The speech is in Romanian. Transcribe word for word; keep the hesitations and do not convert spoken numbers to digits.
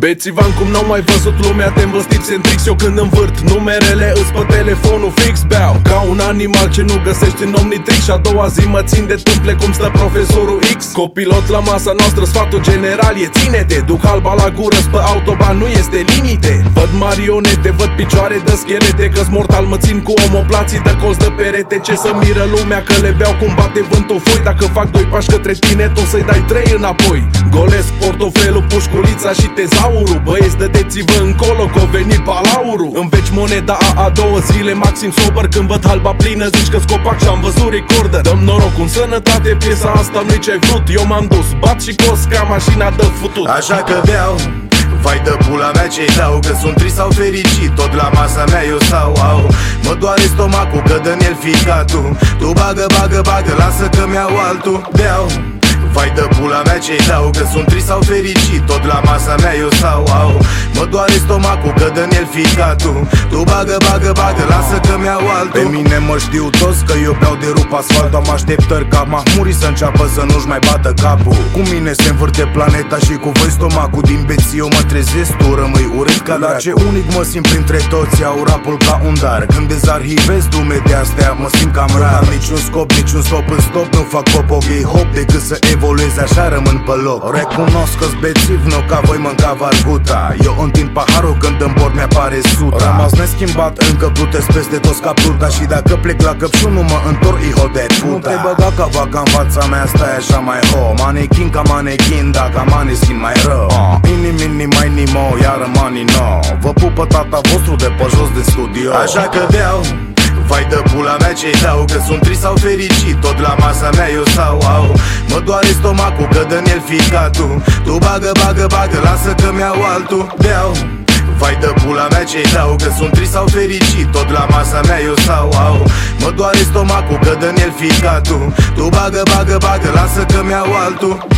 Bețivan cum n-au mai văzut lumea, te învăstit centrix. Eu când învârt numerele îs pe telefonul fix. Beau ca un animal ce nu găsești în Omnitrix. Și a doua zi mă țin de tâmple cum stă profesorul X. Copilot la masa noastră, sfatul general e ține-te. Duc alba la gură, pe autoban nu este limite. Văd marionete, văd picioare de schelete, că-s mortal mă țin cu omoplații de colț de perete. Ce să miră lumea că le beau cum bate vântul foi. Dacă fac doi pași către tine, tu să-i dai trei înapoi. Golesc portofelul, pușculița și tezaurul. Băieți, dădeți-vă încolo că o venit balaurul. Îmi veci moneda a a două zile maxim sober. Când văd halba plină zici că-s copac și-am văzut recorder. Dăm noroc în sănătate, piesa asta nu-i ce-ai vrut. Eu m-am dus, bat și cos ca mașina de futut. Așa că beau, vai de pula mea ce-i dau, că sunt trist sau fericit, tot la masa mea eu stau. Au, mă doare stomacul, că dă-n el ficatul. Tu bagă, bagă, bagă, lasă că mi-au altul. Beau, vai de pula mea ce-i dau, că sunt trist sau fericit, tot la masa mea eu stau. Au, mă doare stomacul, că dă-n el ficatul. Tu bagă, bagă, bagă, lasă că mi-au altul. Pe mine mă știu toți că eu beau de rup asfalt. Am așteptări ca Mahmuri să înceapă să nu-și mai bată capul. Cu mine se învârte planeta și cu voi stomacul. Din beții eu mă trezesc, tu rămâi urât ca dar ce unic mă simt printre toți. Au rapul ca un dar, când dezarhivez dume de astea mă simt cam rar. Nu am niciun scop, niciun stop în stop, nu fac pop-o gay hop decât să evoluez, așa rămân pe loc. Recunosc că-s bețiv, nu ca voi mânca varguta. Eu întind paharul când în bord mi-apare suta. Rămas neschimbat, încă plutesc peste toți ca pluta. Și dacă plec la căpșun nu mă întorc, hijo de puta. Nu te băga ca vaca în fața mea, stai așa mai ho. Manechin ca manechin, dacă maneschin mai rău. uh, Ini, mini, mai nimo, iară mani no. Vă pupă tata vostru de pe jos de studio. Așa că beau, vai de pula mea ce-i dau, că sunt trist sau fericit, tot la masa mea eu stau. Au, mă doare stomacul, că dă-n el ficatul. Tu bagă, bagă, bagă, lasă că mi-au altul. Beau, vai de pula mea ce-i dau, că sunt trist sau fericit, tot la masa mea eu stau. Au, mă doare stomacul, că dă-n el ficatul. Tu bagă, bagă, bagă, lasă că mi-au altul.